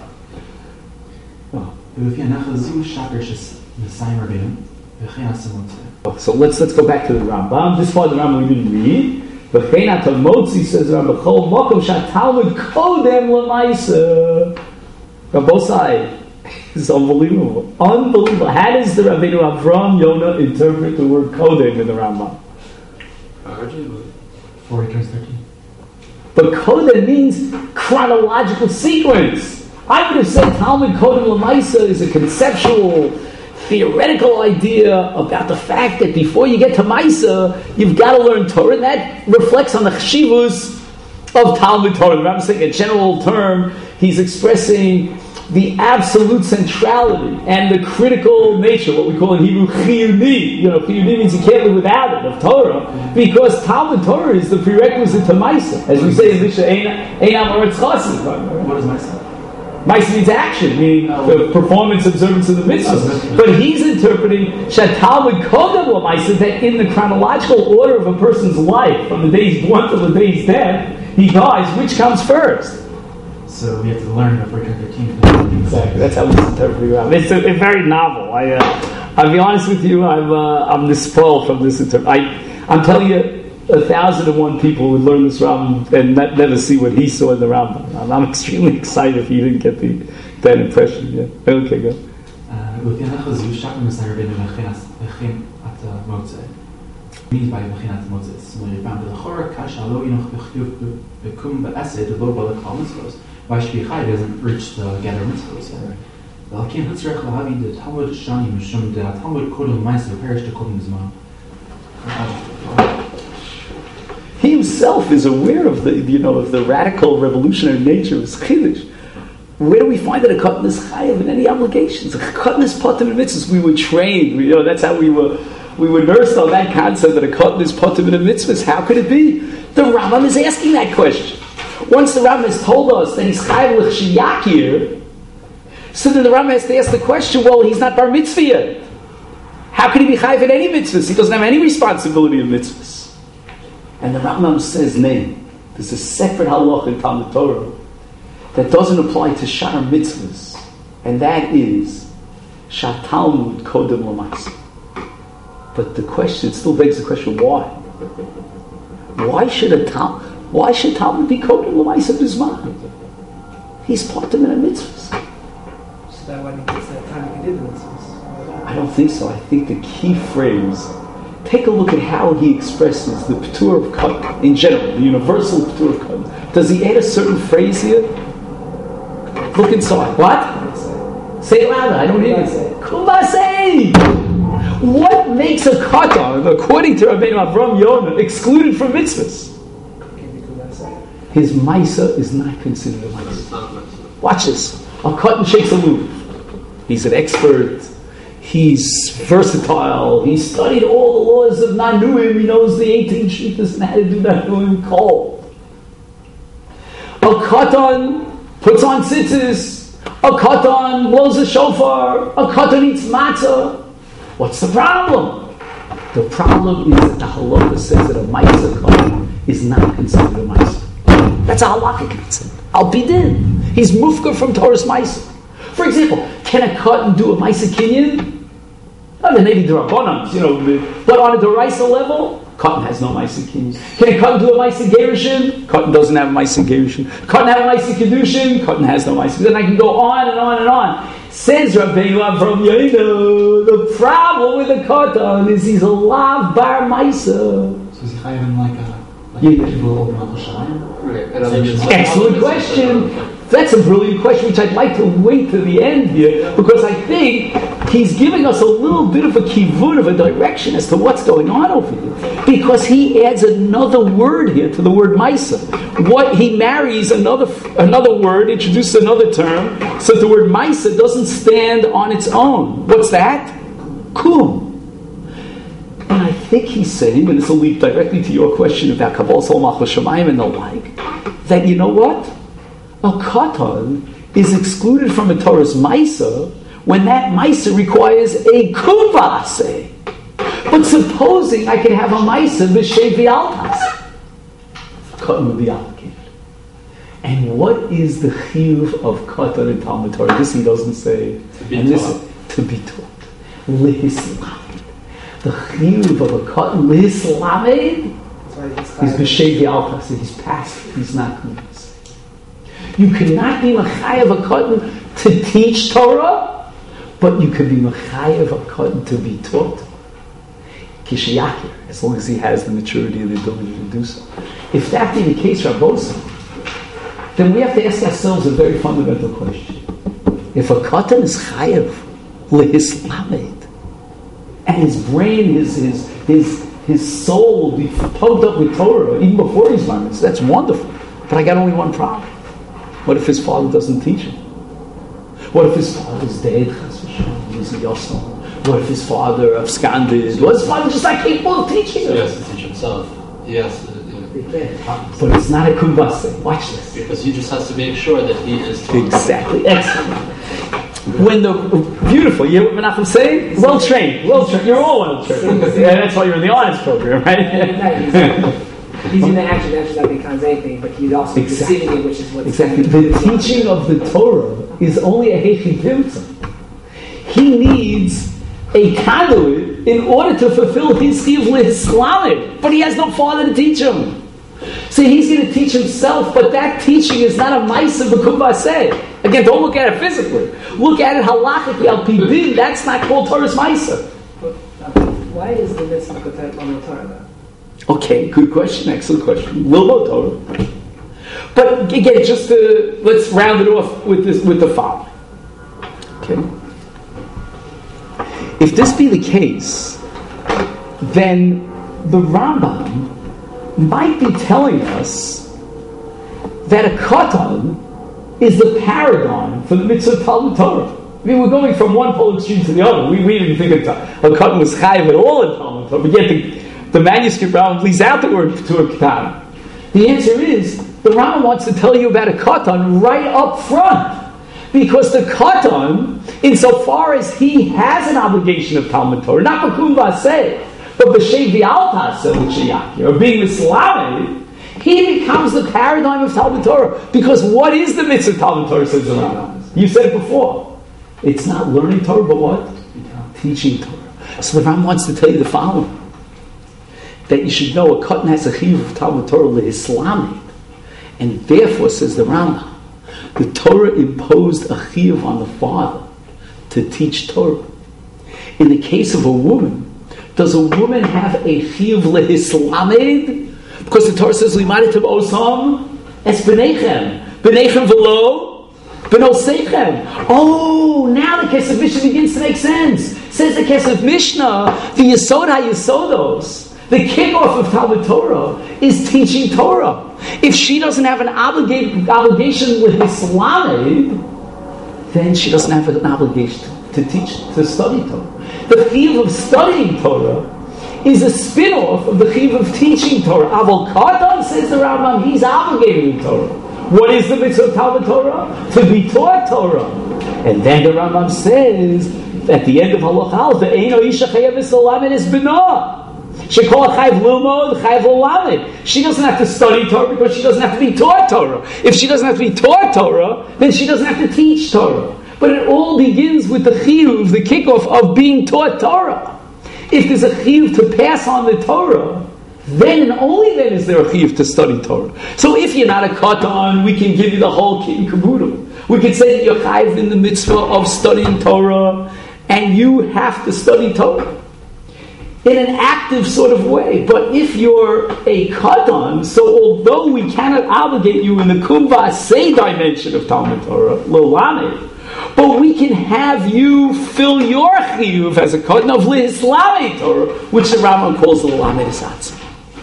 Oh. So let's let's go back to the Rambam. This part of the Rambam we didn't read. V'chein Atamotzi says Rambam Chol Mokom Shatalmud Kodem L'Maisa. Rabosai. It's unbelievable. Unbelievable. How does the Rabbeinu Avram Yonah interpret the word Kodem in the Rambam? Four turns thirteen. But Kodem means chronological sequence. I would have said Talmud Kodem L'Maisa is a conceptual, theoretical idea about the fact that before you get to Maisa, you've got to learn Torah, and that reflects on the chshivus of Talmud Torah. I'm saying a general term, he's expressing the absolute centrality and the critical nature, what we call in Hebrew chiyuni. You know, chiyuni means you can't live without it, of Torah, because Talmud Torah is the prerequisite to Maisa. As we say in Mishnah, Ein Amoretz Chassid. What is Maisa? Maisa means action, meaning the performance, observance of the mitzvahs. But he's interpreting Shatalmud Kodem L'Maisa, that in the chronological order of a person's life, from the day he's born till the day he's dead, he dies, which comes first? So we have to learn before we turn thirteen. Exactly. That's how we interpret it. It's a, a very novel. I, uh, I'll be honest with you. I'm, uh, I'm spoiled from this interpretation. I'm telling you, a thousand and one people would learn this Rambam and not, never see what he saw in the Rambam. I'm, I'm extremely excited if you didn't get the that impression. Yeah. Okay, go. Means by Mechinat Moses. When you found the Chorah Kasha Lo Yinoch Bechtuv Bekum Be'ased Lo Balakal Mitzvos. Why Shvichai doesn't reach the gather mitzvos. Well, Kim Hitzrech Lahavi the Talmud Shani Mishum the Talmud Kodem Meister Perish the Kodem Zman. He himself is aware of the you know of the radical revolutionary nature of his chiddush. Where do we find that a cotton is chayav in any obligations? A cotton is potem in mitzvahs. We were trained. We, you know that's how we were. We were nursed on that concept that a cotton is potem in a mitzvahs. How could it be? The Rambam is asking that question. Once the Rambam has told us that he's chayav l'chshiyakir, so then the Rambam has to ask the question: well, he's not bar mitzvah yet. How could he be chayav in any mitzvahs? He doesn't have any responsibility in mitzvahs. And the Rambam says, "Nay, there's a separate halach in Talmud Torah that doesn't apply to shar mitzvahs, and that is shatalmud kodem l'maisa." But the question, it still begs the question, why? Why should a Tal, why should Talmud be kodem l'maisa b'zman? He's part of the mitzvahs. So that when it's that time he did the mitzvahs. I don't think so. I think the key phrase, take a look at how he expresses the P'tur of Katan in general, the universal P'tur of Katan. Does he add a certain phrase here? Look inside. What? Say it louder. I don't hear it. Kumasei! What makes a Katan, according to Rabbeinu Avram Yonah, excluded from mitzvahs? His Maisa is not considered a Maisa. Watch this. A Katan shakes a lulav. He's an expert. He's versatile. He studied all the laws of Nanuim. He knows the eighteen shittas and how to do Nanuim call. A Katan puts on tzitzis. A Katan blows a shofar. A Katan eats matzah. What's the problem? The problem is that the halakha says that a Maisa Katan is not considered a Maisa. That's a halakha concept. Al Bidin. He's mufka from Torah's Maisa. For example, can a Katan do a Maisa Kinyan? Oh, then maybe Drakonans, you know, but on a Doraisa level, Cotton has no Maisa Kings. Can a Cotton do a Maisa Gerushin? Cotton doesn't have a Maisa Gerushin. Cotton have a Maisa Kedushin? Cotton has no Maisa. Then I can go on and on and on. Says Rabbeinu from Yainu, the problem with the Cotton is he's a Lav Bar Maisa. So is he having like a like Yeah. people open up a shrine? Right. Excellent question. That's a brilliant question, which I'd like to wait to the end here, because I think he's giving us a little bit of a kivun, of a direction as to what's going on over here. Because he adds another word here to the word Maisa. What he marries another another word, introduces another term, so that the word Maisa doesn't stand on its own. What's that? Kum. And I think he's saying, and this will lead directly to your question about Kabbalah Salmach Shemayim and the like, that you know what? A katan is excluded from a Torah's Maisa when that Maisa requires a kubase. But supposing I can have a Maisa b'shei v'altas, katan would be obligated. And what is the chiyuv of katan in Talmud Torah? This he doesn't say. To be and taught. This, to be taught. Lihislamed. The chiyuv of a katan, lihislamed, is b'shei v'altas. He's passive. He's not kubase. You cannot be Mechayev a Katan to teach Torah, but you can be Mechayev a Katan to be taught. Kishiyakir, as long as he has the maturity and the ability to do so. If that be the case, Rabbosa, then we have to ask ourselves a very fundamental question. If a Katan is Chayev, lehislamed, and his brain, his, his, his, his soul be pumped up with Torah, even before he's learning, that's wonderful. But I got only one problem. What if his father doesn't teach him? What if his father's dead? He's a yosel. What if his father absconded? What if his father just not capable of teaching him? He has to teach himself. He has to, you know, But it's not a kumbase. Watch this. because he just has to make sure that he is taught. Exactly. Excellent. When the beautiful, you hear what Menachem saying? Well trained. Well trained. You're all well trained. Yeah, that's why you're in the honors program, right? He's in the action that that becomes anything, but he's also Exactly. receiving it, which is what's Exactly. The teaching of the Torah is only a hechi pimtzah. He needs a conduit in order to fulfill his chiyuv lehislamed, but he has no father to teach him. So he's going to teach himself, but that teaching is not a ma'aseh b'kumbaseh. Again, don't look at it physically. Look at it halachically, al pi din. That's not called Torah's ma'aseh. Why is the mitzvah kotet on the Torah? Okay, good question, excellent question. We'll know Torah. But again, just to, let's round it off with this, with the following. Okay. If this be the case, then the Rambam might be telling us that a katan is the paradigm for the mitzvah of Talmud Torah. I mean, we're going from one pole extreme to the other. We, we didn't think a katan was chayiv at all in Talmud Torah, but yet the, the manuscript Rambam leaves out the word to a katan. The answer is, the Rambam wants to tell you about a katan right up front. Because the katan, insofar as he has an obligation of Talmud Torah, not b'kum v'aseh, but b'shei v'altas or being mislamed, he becomes the paradigm of Talmud Torah. Because what is the mitzvah of Talmud Torah, says the Rambam? You said it before. It's not learning Torah, but what? Teaching Torah. So the Rambam wants to tell you the following. That you should know a katan has a chiyuv of Talmud Torah le'islamed. And therefore, says the Rambam, the Torah imposed a chiyuv on the father to teach Torah. In the case of a woman, does a woman have a chiyuv lehislamed? Because the Torah says, "Limadatim osam es b'neichem, b'neichem v'lo b'nosechem." Oh, now the Kesef Mishnah begins to make sense. Says the Kesef Mishnah, the Yesod HaYesodos, the kickoff of Talmud Torah is teaching Torah. If she doesn't have an obligate, obligation with Islamed, then she doesn't have an obligation to, to teach, to study Torah. The chiyuv of studying Torah is a spin-off of the chiyuv of teaching Torah. Aval Katan, says the Rambam, he's obligated in Torah. What is the mitzvah of Talmud Torah? To be taught Torah. And then the Rambam says, at the end of Halach Aleph, "Ve'eino isha chayev v'salamed es b'nah." She called Chayv Lilmod, Chayv Lamed. She doesn't have to study Torah because she doesn't have to be taught Torah. If she doesn't have to be taught Torah, then she doesn't have to teach Torah. But it all begins with the chiyuv, the kickoff of being taught Torah. If there's a chiyuv to pass on the Torah, then and only then is there a chiyuv to study Torah. So if you're not a katan, we can give you the whole kit and caboodle. We can say that you're chayiv in the mitzvah of studying Torah, and you have to study Torah in an active sort of way. But if you're a katan, so although we cannot obligate you in the kumva say dimension of Talmud Torah, lo-lamed, but we can have you fill your chiyuv as a katan of lihislame Torah, which the Rambam calls the lo-lamed esatzma.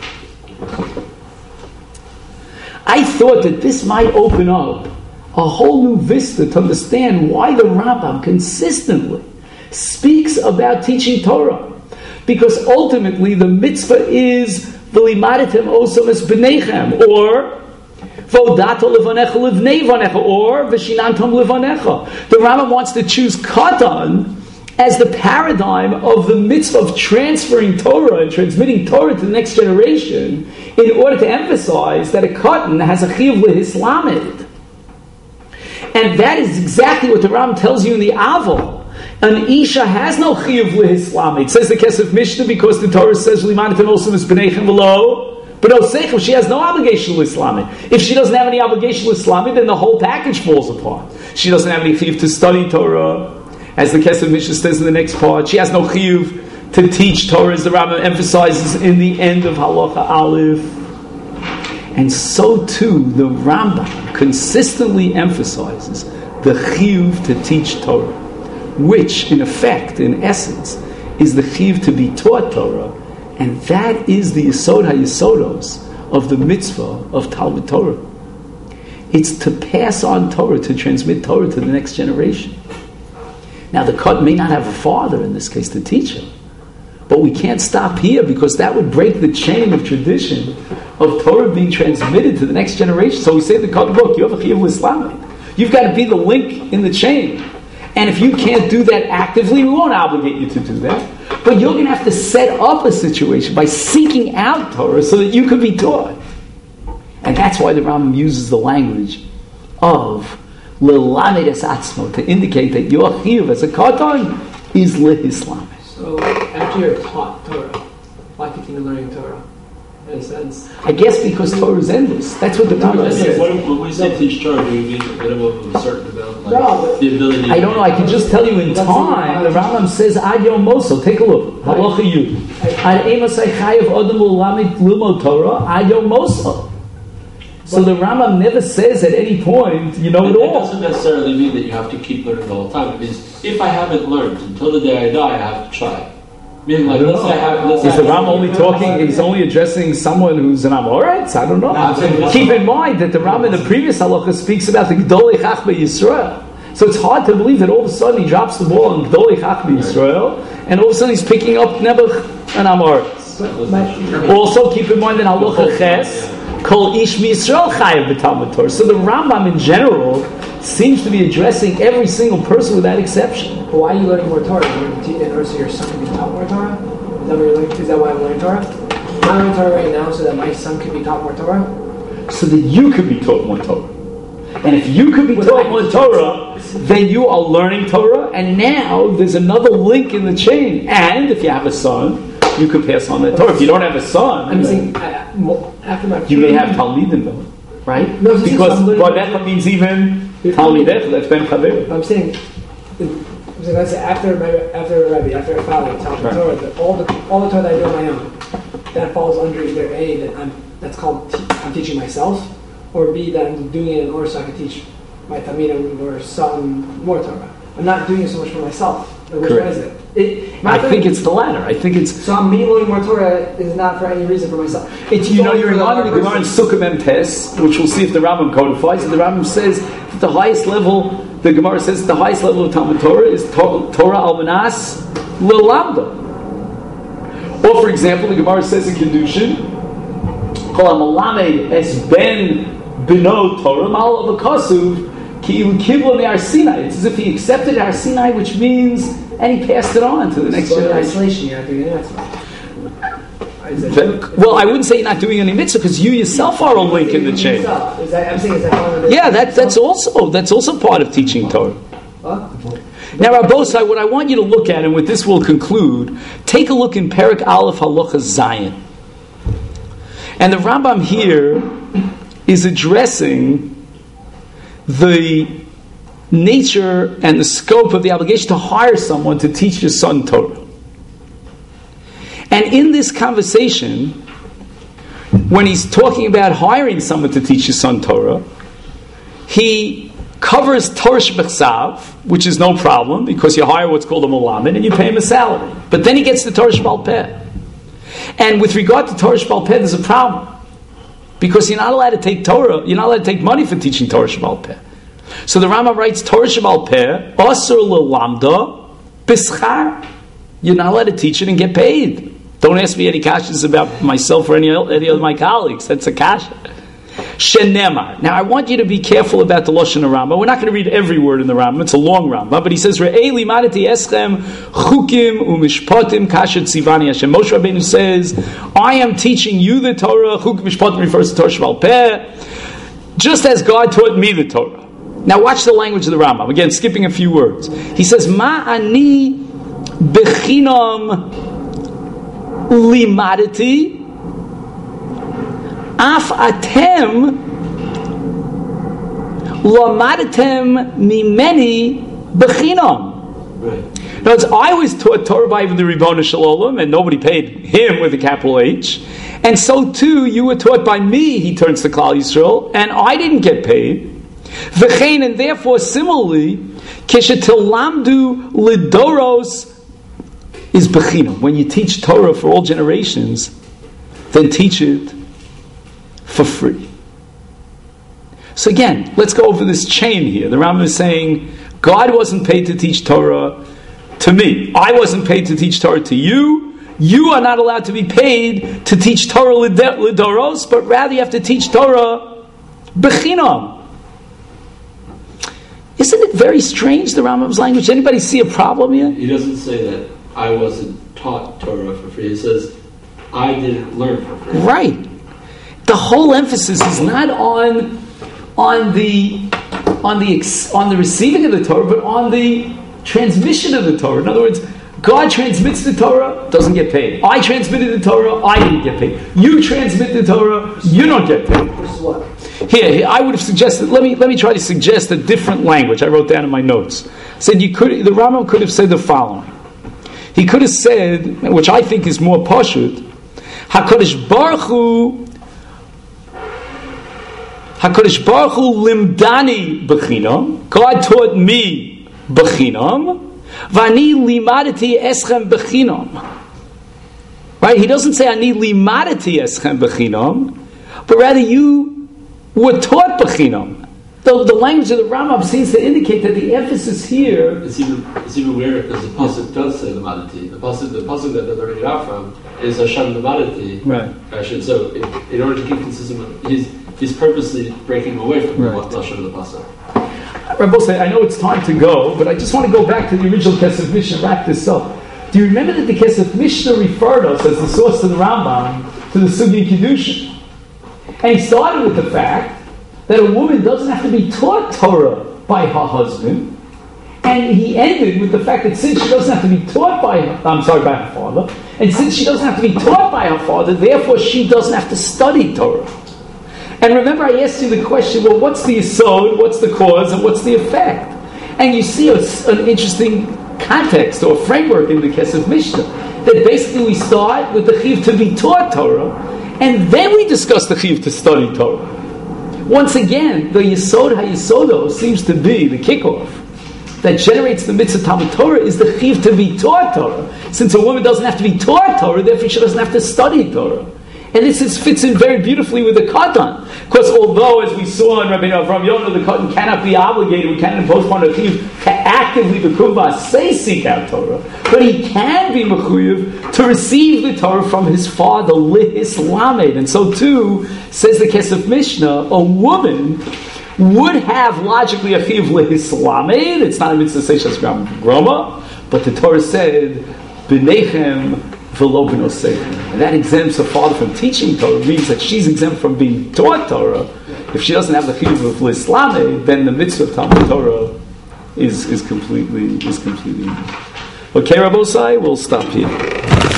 I thought that this might open up a whole new vista to understand why the Rambam consistently speaks about teaching Torah. Because ultimately the mitzvah is v'limadatem osam es b'neichem, or v'odato levanecha livnei vanecha, or v'shinantam levanecha. The Rambam wants to choose katan as the paradigm of the mitzvah of transferring Torah and transmitting Torah to the next generation, in order to emphasize that a katan has a chiyuv lehislamed. And that is exactly what the Rambam tells you in the Aval. An Isha has no chiyuv lehislamed. It says the Kesef Mishnah because the Torah says l'imanatem osam es b'neichem v'lo, but no seichel, she has no obligation to Islamic. If she doesn't have any obligation to Islamic, then the whole package falls apart. She doesn't have any chiyuv to study Torah, as the Kesef Mishnah says in the next part. She has no chiyuv to teach Torah, as the Rambam emphasizes in the end of Halacha Aleph. And so too, the Rambam consistently emphasizes the chiyuv to teach Torah, which, in effect, in essence, is the chiyuv to be taught Torah, and that is the yesod ha-yesodos of the mitzvah of Talmud Torah. It's to pass on Torah, to transmit Torah to the next generation. Now, the katan may not have a father, in this case, to teach him, but we can't stop here, because that would break the chain of tradition of Torah being transmitted to the next generation. So we say in the katan book, you have a chiyuv Islamic. You've got to be the link in the chain. And if you can't do that actively, we won't obligate you to do that. But you're going to have to set up a situation by seeking out Torah so that you can be taught. And that's why the Rambam uses the language of l'lamed es atzmo, to indicate that your chiyuv as a katan is lihislamed. So after you're taught Torah, why continue learning Torah? In a sense, I guess because Torah is endless. That's what the Rambam says. When we say teach Torah, do we mean a minimum of a certain amount? Like no, the ability. I don't know. I can just tell you in time. The Rambam says ad yom moso. Take a look. Halacha Yud. Ad emasai chayav adam l'lamid lilmod Torah ad yom moso. So the Rambam never says at any point, you know it, it all. It doesn't necessarily mean that you have to keep learning the whole time. It means if I haven't learned until the day I die, I have to try. Meaning, like, let's say I have. Let's is the Rambam only talking? He's only addressing someone who's an Amoritz? I don't know. No, keep in mind that the Rambam in the previous halacha speaks about the Gdolei Chachmei Yisrael. So it's hard to believe that all of a sudden he drops the ball on Gdolei Chachmei Yisrael, and all of a sudden he's picking up Nebuch and Amoritz. Also, keep in mind that halacha Ches. Kol ish miYisrael chayav b'Talmud Torah. So the Rambam in general seems to be addressing every single person without exception. But why are you learning more Torah? In order so your son can be taught more Torah? Is that, what you're learning? Is that why I'm learning Torah? I'm learning Torah right now so that my son can be taught more Torah? So that you could be taught more Torah. And if you could be well, taught more Torah, then you are learning Torah, and now there's another link in the chain. And if you have a son, you could pass on that Torah. If you don't have a son, I'm saying I, after my you may have Talmidim though, right? No, because Banecha means even Talmidech. That's Ben Chaver. I'm saying, I'm saying that's after my after Rebbe, after I follow Talmud right. Torah, that all the all the Torah that I do on my own, that falls under either A, that I'm that's called te- I'm teaching myself, or B, that I'm doing it in order so I can teach my Talmidim or son more Torah. I'm not doing it so much for myself. Which one is it? it I think it's the latter. I think it's so. I'm me learning more Torah is not for any reason for myself. It's you know you're reminding the Gemara in Sukkah Mem Tes, which we'll see if the Rambam codifies. And the Rambam says that the highest level, the Gemara says the highest level of Talmud Torah is Torah al Manas L'Lamda. Or for example, the Gemara says in Kedushin, Kol HaMalamed Es Ben Bino Torah Mal of Akasuv. It's as if he accepted Har Sinai, which means, and he passed it on to the next so generation. Isolation, you're not doing that. Well, I wouldn't say you're not doing any mitzvah because you yourself are a link in the chain. Is that, I'm saying, is that yeah, that, that's also that's also part of teaching Torah. Huh? Now, Rabbosai, what I want you to look at, and with this we'll conclude, take a look in Perek Aleph Halacha Zayin. And the Rambam here is addressing the nature and the scope of the obligation to hire someone to teach your son Torah. And in this conversation, when he's talking about hiring someone to teach his son Torah, he covers Torah Shebechsav, which is no problem, because you hire what's called a Melamed and you pay him a salary. But then he gets to Torah Shebal Peh. And with regard to Torah Shebal Peh, there's a problem. Because you're not allowed to take Torah, you're not allowed to take money for teaching Torah Shebal Peh. So the Rambam writes, Torah Shebal Peh, Asur L'Lamda, Bischar. You're not allowed to teach it and get paid. Don't ask me any kashas about myself or any, any of my colleagues. That's a kasha. Shenemar. Now I want you to be careful about the Lashon Rambam. We're not going to read every word in the Rambam. It's a long Rambam. But he says, Re'ei limadati eschem chukim u'mishpatim kashet tzivani Hashem. Moshe Rabbeinu says, I am teaching you the Torah. Chukim mishpatim refers to Torah Shebal Peh. Just as God taught me the Torah. Now watch the language of the Rambam. Again, skipping a few words. He says, Ma ani bechinam limadati af atem lamadatem mimeni bechinam. Right. In other words, I was taught Torah by the Ribbono Shel Olam, and nobody paid him with a capital H. And so too, you were taught by me, he turns to Klal Yisrael, and I didn't get paid. V'chein, and therefore, similarly, keshetelamdu lidoros is bechinam. When you teach Torah for all generations, then teach it for free. So again, let's go over this chain here. The Rambam is saying, God wasn't paid to teach Torah to me. I wasn't paid to teach Torah to you. You are not allowed to be paid to teach Torah lidoros, but rather you have to teach Torah bechinam. Isn't it very strange, the Rambam's language? Anybody see a problem here? He doesn't say that I wasn't taught Torah for free. He says, I didn't learn for free. Right. The whole emphasis is not on on the on the on the receiving of the Torah, but on the transmission of the Torah. In other words, God transmits the Torah, doesn't get paid. I transmitted the Torah, I didn't get paid. You transmit the Torah, you don't get paid. What? Here, here, I would have suggested. Let me let me try to suggest a different language. I wrote down in my notes. Said you could. The Rambam could have said the following. He could have said, which I think is more pashut, HaKadosh Baruch Hu, HaKadosh Baruch Hu limdani bechinam. God taught me bechinam. Vani limadati eschem bechinam. Right? He doesn't say ani limadati eschem bechinam, but rather you were taught bechinam. The, the language of the Rambam seems to indicate that the emphasis here It's even it's even weirder because the pasuk does say limadati. The pasuk the pasuk that they're learning it out from is Hashem limadati. Right. Actually, so in, in order to keep consistent with he's he's purposely breaking away from Right. the lashon of the pasuk. Rabbosai, I know it's time to go, but I just want to go back to the original Kesef Mishnah and wrap this up. Do you remember that the Kesef Mishnah referred us as the source to the Rambam to the Sugi Kiddushin? And he started with the fact that a woman doesn't have to be taught Torah by her husband, and he ended with the fact that since she doesn't have to be taught by her, I'm sorry, by her father, and since she doesn't have to be taught by her father, therefore she doesn't have to study Torah. And remember, I asked you the question, well, what's the yesod, what's the cause, and what's the effect? And you see a, an interesting context or framework in the Kesef Mishnah, that basically we start with the chiv to be taught Torah, and then we discuss the chiv to study Torah. Once again, the yesod ha-yesodo seems to be the kickoff that generates the mitzvah Talmud Torah is the chiv to be taught Torah. Since a woman doesn't have to be taught Torah, therefore she doesn't have to study Torah. And this is, fits in very beautifully with the katan. Because although, as we saw in Rabbi Avram Yonah, the katan cannot be obligated, we cannot impose upon a chiv to actively b'kumba say seek out Torah, but he can be mechuyev to receive the Torah from his father, lihis lamed. And so too, says the Kesef Mishnah, a woman would have logically a chiv lihis lamed. It's not a mitzvah seishas groma, but the Torah said, b'nechem and that exempts a father from teaching Torah, means that she's exempt from being taught Torah. If she doesn't have the chiyuv of l'slame, then the mitzvah of Talmud Torah is is completely is completely. Okay, Rabbosai, we'll stop here.